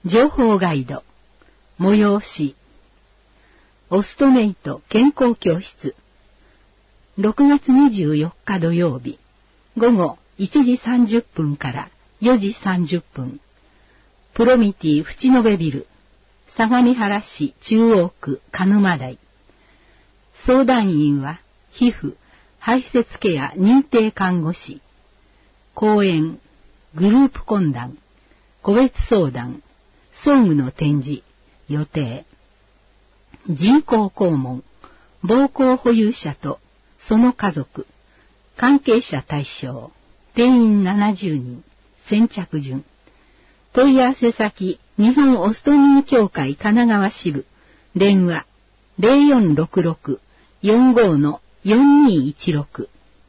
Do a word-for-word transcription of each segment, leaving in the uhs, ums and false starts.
情報ガイド、催し、オストメイト健康教室、ろくがつにじゅうよっか土曜日、午後いちじさんじゅっぷんからよじさんじゅっぷん、プロミティ淵野辺ビル、相模原市中央区鹿沼台。相談員は、皮膚、排泄ケア認定看護師。講演、グループ懇談、個別相談、装具の展示、予定。人工肛門、膀胱保有者とその家族、関係者対象、定員ななじゅうにん、先着順。問い合わせ先、日本オストミー協会神奈川支部、電話 ゼロよんろくろく よんご のよんにいちろく。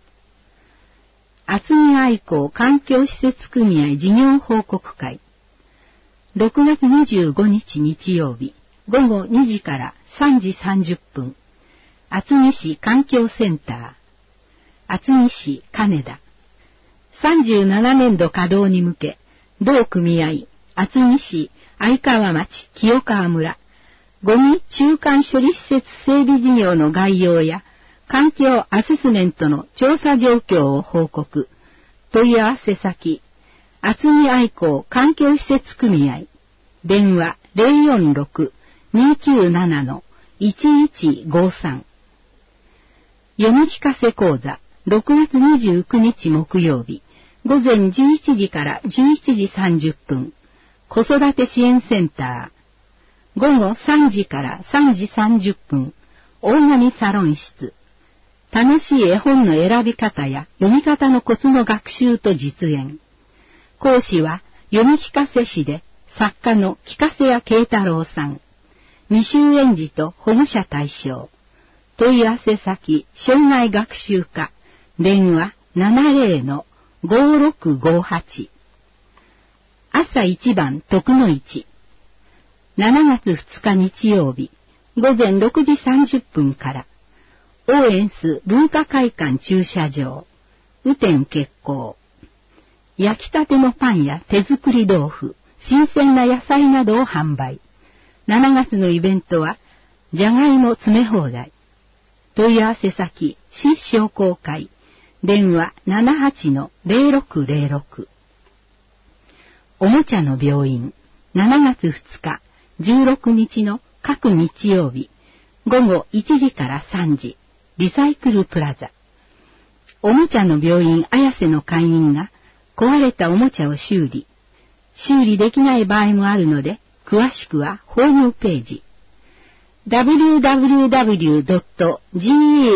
厚木愛好環境施設組合事業報告会。ろくがつにじゅうごにち日曜日、午後にじからさんじさんじゅっぷん。厚木市環境センター。厚木市金田。さんじゅうななねんど稼働に向け、同組合、厚木市相川町清川村、ゴミ中間処理施設整備事業の概要や、環境アセスメントの調査状況を報告。問い合わせ先、厚木愛好環境施設組合。電話 ゼロよんろく にきゅうなな のいちいちごさん。読み聞かせ講座、ろくがつにじゅうくにち木曜日、午前じゅういちじからじゅういちじさんじゅっぷん。子育て支援センター。午後さんじからさんじさんじゅっぷん。大神サロン室。楽しい絵本の選び方や読み方のコツの学習と実演。講師は読み聞かせ師で作家の木ヶ瀬谷慶太郎さん。未就園児と保護者対象。問い合わせ先、障害学習課。電話 ななゼロのごろくごはち。朝一番徳の市。しちがつふつか日曜日、午前ろくじさんじゅっぷんから、オーエンス文化会館駐車場、雨天決行。焼きたてのパンや手作り豆腐、新鮮な野菜などを販売。しちがつのイベントは、じゃがいも詰め放題。問い合わせ先、市商工会。電話 ななはちのゼロろくゼロろく。おもちゃの病院。しちがつふつか、じゅうろくにちの各日曜日。午後いちじからさんじ。リサイクルプラザ。おもちゃの病院綾瀬の会員が壊れたおもちゃを修理。修理できない場合もあるので、詳しくはホームページ。ダブリューダブリューダブリュードットゴ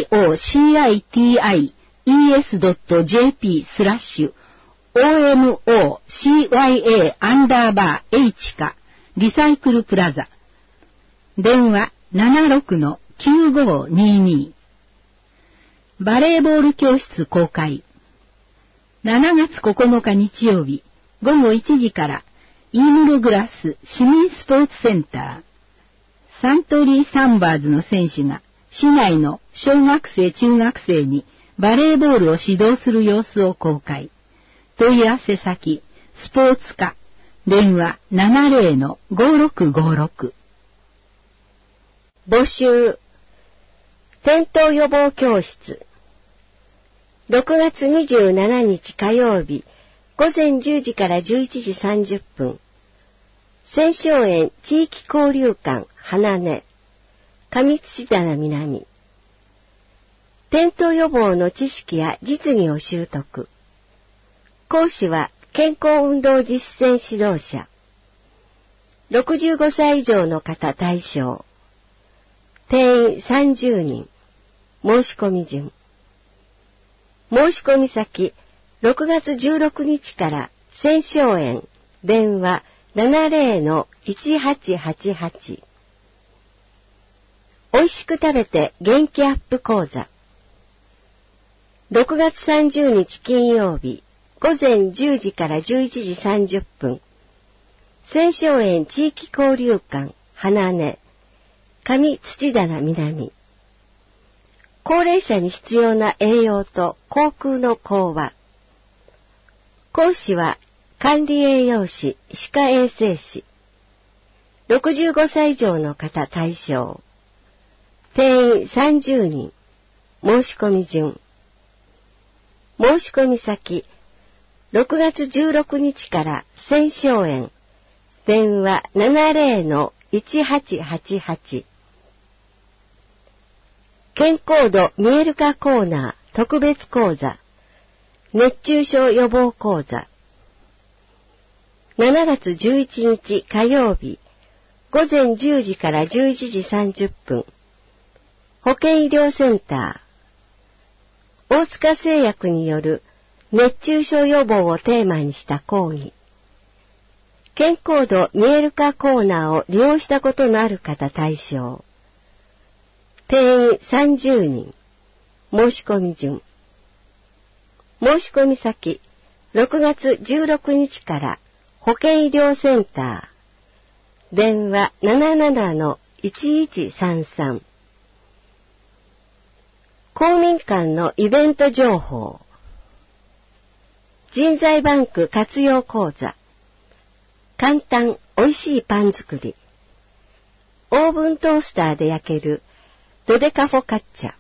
ーイーエスドットジェーピー スラッシュ オーエムオーシーワイエー アンダーバー H かリサイクルプラザ。電話 ななろくのきゅうごにーにー。バレーボール教室公開。しちがつここのか日曜日、午後いちじからイームルグラス市民スポーツセンター。サントリーサンバーズの選手が市内の小学生中学生にバレーボールを指導する様子を公開。問い合わせ先、スポーツ課。電話 ななゼロのごろくごろく。 募集。転倒予防教室。ろくがつにじゅうしちにち火曜日、午前じゅうじからじゅういちじさんじゅっぷん。千松園地域交流館花根、上土棚南。転倒予防の知識や実技を習得。講師は健康運動実践指導者。ろくじゅうごさい以上の方対象。定員さんじゅうにん。申し込み順。申し込み先、ろくがつじゅうろくにちから千松園、電話 ななゼロのいちはちはちはち。おいしく食べて元気アップ講座。ろくがつさんじゅうにち金曜日、午前じゅうじからじゅういちじさんじゅっぷん。千松園地域交流館花根、上土棚南。高齢者に必要な栄養と口腔の講話。講師は管理栄養士、歯科衛生士。 ろくじゅうごさい以上の方対象。定員さんじゅうにん。申し込み順。申し込み先、ろくがつじゅうろくにちから千昌園。電話 ななぜろのいちはちはちはち。健康度見える化コーナー特別講座。熱中症予防講座。しちがつじゅういちにち火曜日、ごぜんじゅうじからじゅういちじさんじゅっぷん。保健医療センター。大塚製薬による熱中症予防をテーマにした講義。健康度見える化コーナーを利用したことのある方対象。定員さんじゅうにん。申し込み順。申し込み先、ろくがつじゅうろくにちから保健医療センター。電話 ななななのいちいちさんさん。公民館のイベント情報。人材バンク活用講座。簡単おいしいパン作り。オーブントースターで焼けるドデカフォカッチャ。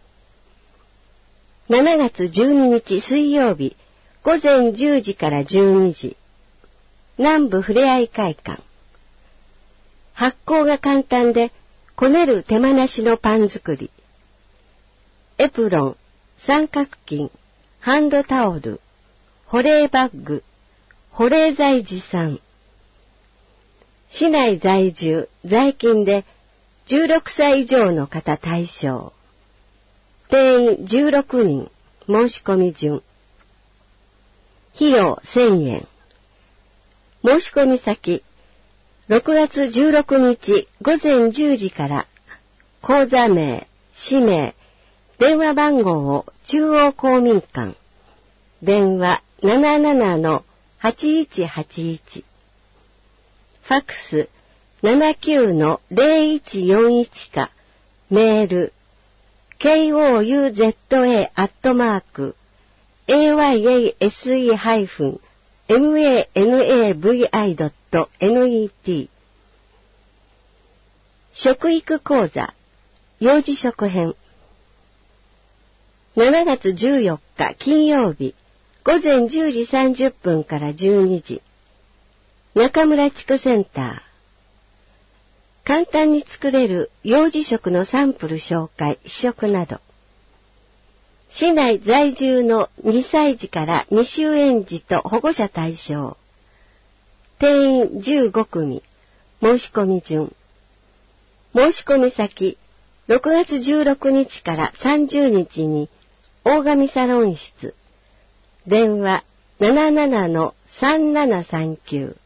しちがつじゅうににち水曜日、ごぜんじゅうじからじゅうにじ。南部ふれあい会館。発酵が簡単でこねる手間なしのパン作り。エプロン、三角巾、ハンドタオル、保冷バッグ、保冷剤持参。市内在住、在勤でじゅうろくさい以上の方対象。定員じゅうろくにん、申し込み順。費用せんえん。申し込み先、ろくがつじゅうろくにちごぜんじゅうじから口座名、氏名、電話番号を中央公民館。電話 ななななのはちいちはちいち。ファックス ななきゅうのぜろいちよんいち か、メール コウザ アットマーク エーワイエーエスイー ハイフン マナビ ドットネット。食育講座幼児食編。しちがつじゅうよっか金曜日、ごぜんじゅうじさんじゅっぷんからじゅうにじ。中村地区センター。簡単に作れる幼児食のサンプル紹介、試食など。市内在住のにさいじから未就園児と保護者対象。定員じゅうごくみ。申し込み順。申し込み先、ろくがつじゅうろくにちからさんじゅうにちに大神サロン室。電話 ななななのさんななさんきゅう。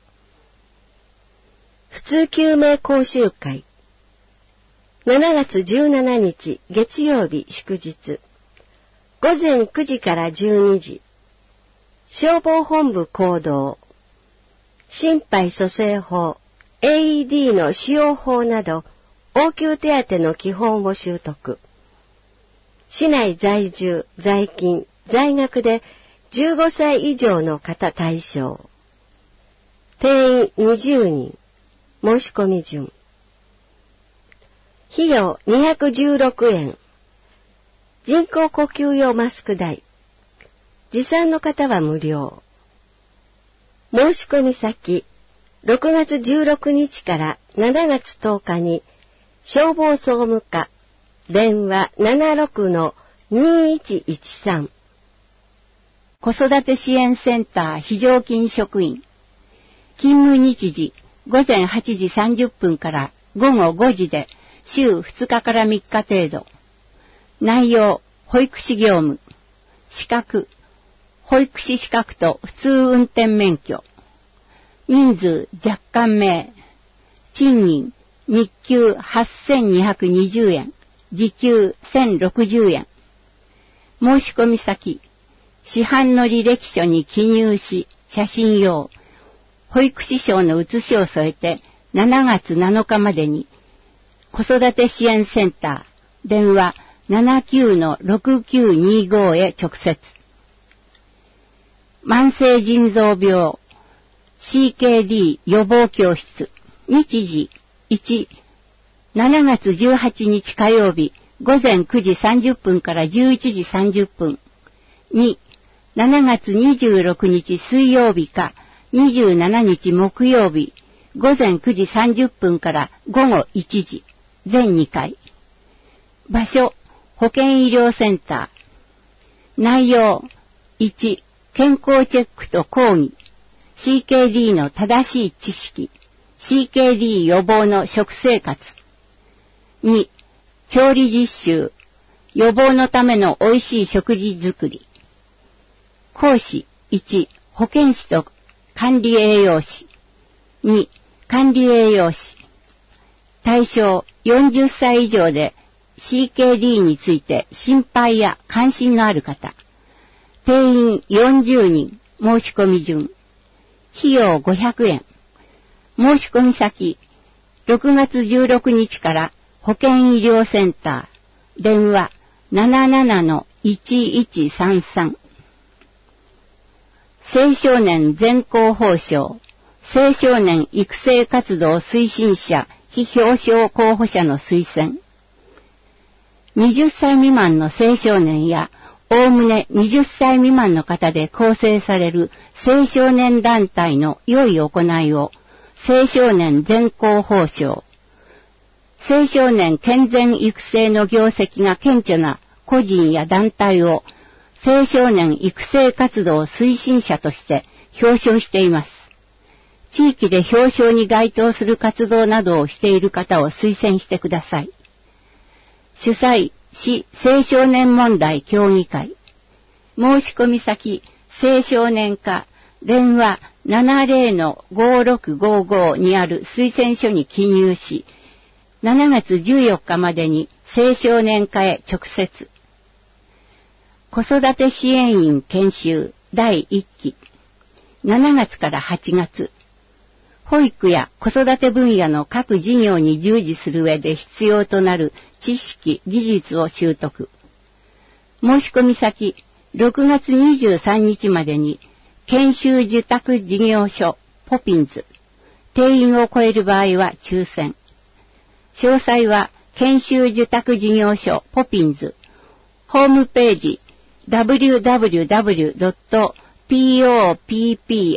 普通救命講習会。しちがつじゅうしちにち月曜日祝日。ごぜんくじからじゅうにじ。消防本部行動。心肺蘇生法、エーイーディー の使用法など、応急手当の基本を習得。市内在住、在勤、在学でじゅうごさい以上の方対象。定員にじゅうにん。申し込み順。費用にひゃくじゅうろくえん。人工呼吸用マスク代。持参の方は無料。申し込み先、ろくがつじゅうろくにちからしちがつとおかに消防総務課。電話 ななろくのにいちいちさん。 子育て支援センター非常勤職員。勤務日時ごぜんはちじさんじゅっぷんからごごごじで週ふつかからみっか程度。内容、保育士業務。資格、保育士資格と普通運転免許。人数若干名。賃金、日給はっせんにひゃくにじゅうえん。時給せんろくじゅうえん。申し込み先、市販の履歴書に記入し、写真用、保育士証の写しを添えてしちがつなのかまでに、子育て支援センター、電話 ななきゅうのろくきゅうにご へ直接。慢性腎臓病、シーケーディー 予防教室、 日時いち、しちがつじゅうはちにち火曜日ごぜんくじさんじゅっぷんからじゅういちじさんじゅっぷん。に、しちがつにじゅうろくにち水曜日かにじゅうしちにち木曜日ごぜんくじさんじゅっぷんからごごいちじ、全にかい。場所、保健医療センター。内容、いち、健康チェックと講義。シーケーディー の正しい知識。シーケーディー 予防の食生活。に、調理実習。予防のための美味しい食事作り。講師、いち、保健師と管理栄養士。に、管理栄養士。対象、よんじゅっさい以上で シーケーディー について心配や関心のある方。定員よんじゅうにん、申し込み順。費用ごひゃくえん。申し込み先、ろくがつじゅうろくにちから保健医療センター、電話 ななななのいちいちさんさん。青少年全校報奨、青少年育成活動推進者、非表彰候補者の推薦。はたち未満の青少年や、おおむねはたち未満の方で構成される青少年団体の良い行いを、青少年全校報奨。青少年健全育成の業績が顕著な個人や団体を、青少年育成活動推進者として表彰しています。地域で表彰に該当する活動などをしている方を推薦してください。主催、市青少年問題協議会。申し込み先、青少年課、電話 ななじゅうのごろくごご にある推薦書に記入し、しちがつじゅうよっかまでに青少年課へ直接。子育て支援員研修だいいっき。しちがつからはちがつ。保育や子育て分野の各事業に従事する上で必要となる知識、技術を習得。申し込み先、ろくがつにじゅうさんにちまでに、研修受託事業所、ポピンズ。定員を超える場合は抽選。詳細は、研修受託事業所、ポピンズ。ホームページ、ダブリューダブリューダブリュードットポッピンス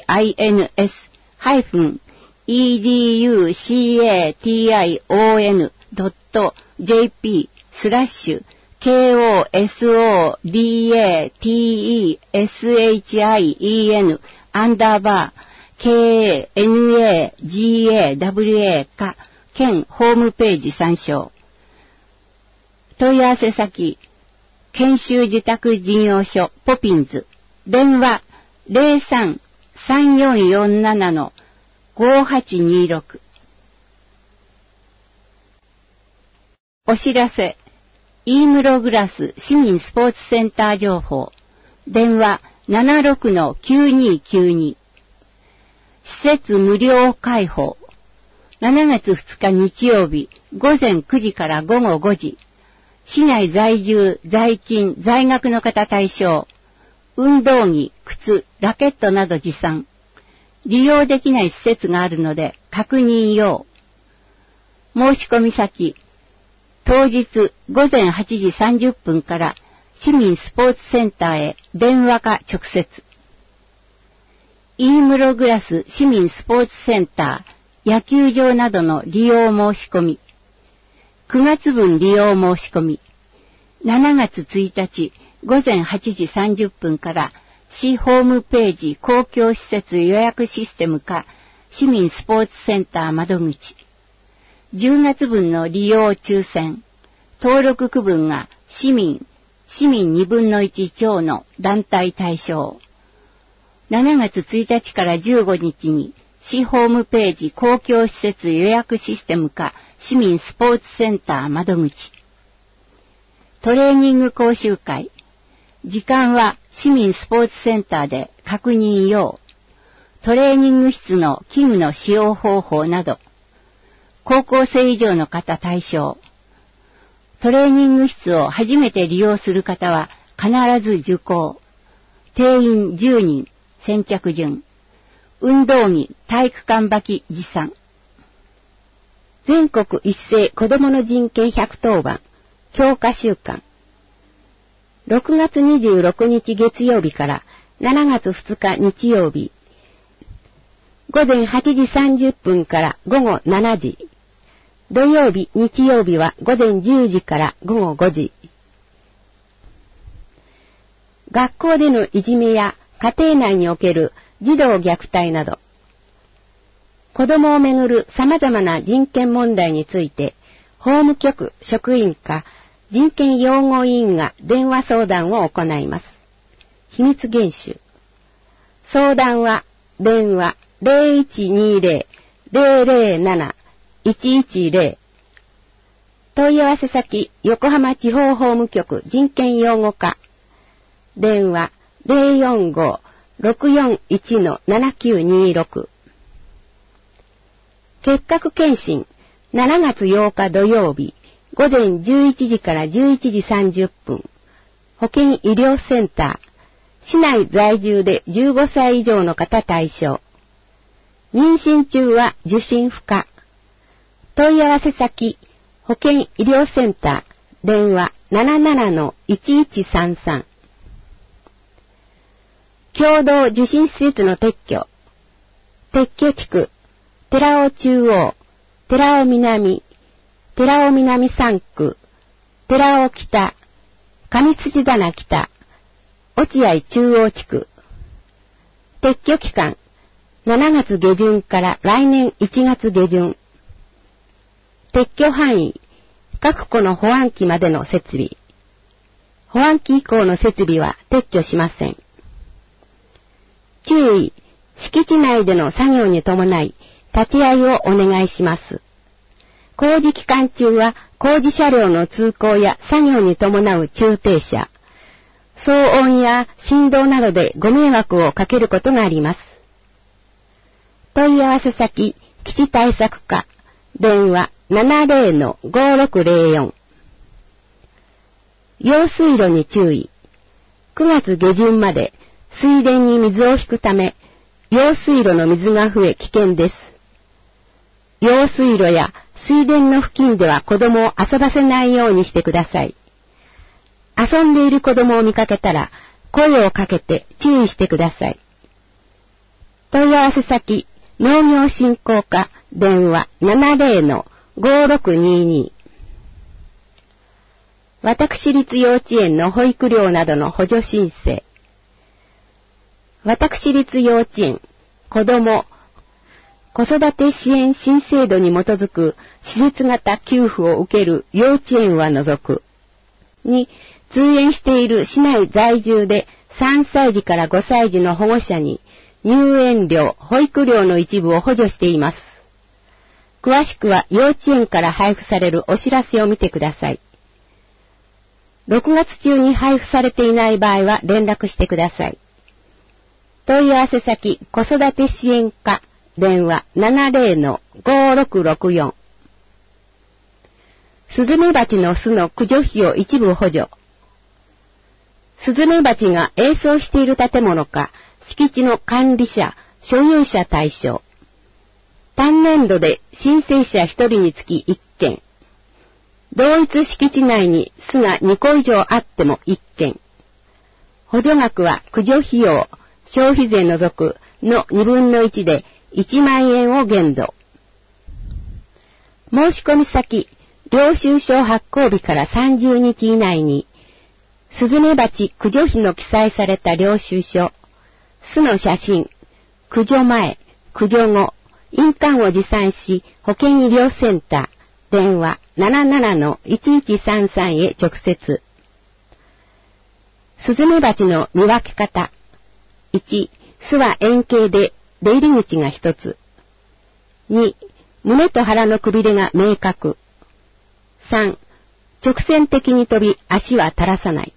イーディーユーシーエーティーアイオーエヌドットジェーピー スラッシュ ケーオーエスオーディーエーティーイーエスエイチアイイーエヌアンダーバー ケーエーエヌエージーエーダブリューエー か県ホームページ参照。問い合わせ先、研修受託事業所ポピンズ、電話 ゼロさん さんよんよんなな のごはちにろく。お知らせ、イームログラス市民スポーツセンター情報、電話 ななろくのきゅうにきゅうに。施設無料開放。しちがつふつか日曜日、ごぜんくじからごごごじ。市内在住、在勤、在学の方対象。運動着、靴、ラケットなど持参。利用できない施設があるので確認用。申し込み先、当日ごぜんはちじさんじゅっぷんから市民スポーツセンターへ電話か直接。イームログラス市民スポーツセンター、野球場などの利用申し込み。くがつぶん利用申し込み。しちがつついたちごぜんはちじさんじゅっぷんから市ホームページ公共施設予約システムか市民スポーツセンター窓口。じゅうがつぶんの利用抽選。登録区分が市民、市民にぶんのいち超の団体対象。しちがつついたちからじゅうごにちに市ホームページ公共施設予約システムか市民スポーツセンター窓口。トレーニング講習会。時間は市民スポーツセンターで確認用。トレーニング室の器具の使用方法など。高校生以上の方対象。トレーニング室を初めて利用する方は必ず受講。定員じゅうにん、先着順。運動着、体育館履き持参。 全国一斉子どもの人権百当番強化週間。ろくがつにじゅうろくにち月曜日からしちがつふつか日曜日。午前はちじさんじゅっぷんからごごしちじ。土曜日、日曜日は午前じゅうじからごごごじ。学校でのいじめや家庭内における児童虐待など、子供をめぐる様々な人権問題について、法務局職員か人権擁護委員が電話相談を行います。秘密厳守。相談は電話 ゼロいちにゼロ ゼロゼロなないちいちゼロ。問い合わせ先横浜地方法務局人権擁護課。電話 ゼロよんご ろくよんいち ななきゅうにろく。結核検診しちがつようか土曜日午前じゅういちじからじゅういちじさんじゅっぷん。保健医療センター。市内在住でじゅうごさい以上の方対象。妊娠中は受診不可。問い合わせ先、保健医療センター、電話 ななななのいちいちさんさん。共同受診施設の撤去。撤去地区、寺尾中央、寺尾南、寺尾南さん区、寺尾北、上辻棚北、落合中央地区。撤去期間、しちがつ下旬から来年いちがつ下旬。撤去範囲、各戸の保安器までの設備。保安器以降の設備は撤去しません。注意、敷地内での作業に伴い、立ち会いをお願いします。工事期間中は工事車両の通行や作業に伴う駐停車、騒音や振動などでご迷惑をかけることがあります。問い合わせ先、基地対策課、電話 ななゼロのごろくゼロよん。用水路に注意。くがつ下旬まで水田に水を引くため、用水路の水が増え危険です。用水路や水田の付近では子供を遊ばせないようにしてください。遊んでいる子供を見かけたら声をかけて注意してください。問い合わせ先、農業振興課、電話 ななゼロのごろくにに。私立幼稚園の保育料などの補助申請。私立幼稚園、子ども、子育て支援新制度に基づく施設型給付を受ける幼稚園は除く。に、通園している市内在住でさんさい児からごさい児の保護者に入園料、保育料の一部を補助しています。詳しくは幼稚園から配布されるお知らせを見てください。ろくがつ中に配布されていない場合は連絡してください。問い合わせ先、子育て支援課、電話 ななゼロのごろくろくよん。スズメバチの巣の駆除費を一部補助。スズメバチが営巣している建物か、敷地の管理者、所有者対象。単年度で申請者ひとりにつきいっけん。同一敷地内に巣がにこ以上あってもいっけん。補助額は駆除費用、消費税除くのにぶんのいちでいちまんえんを限度。申し込み先、領収書発行日からさんじゅうにち以内に、スズメバチ駆除費の記載された領収書、巣の写真、駆除前、駆除後、印鑑を持参し、保健医療センター、電話 ななななのいちいちさんさん へ直接。スズメバチの見分け方。いち、巣は円形で出入り口が一つ。に、胸と腹のくびれが明確。さん、直線的に飛び足は垂らさない。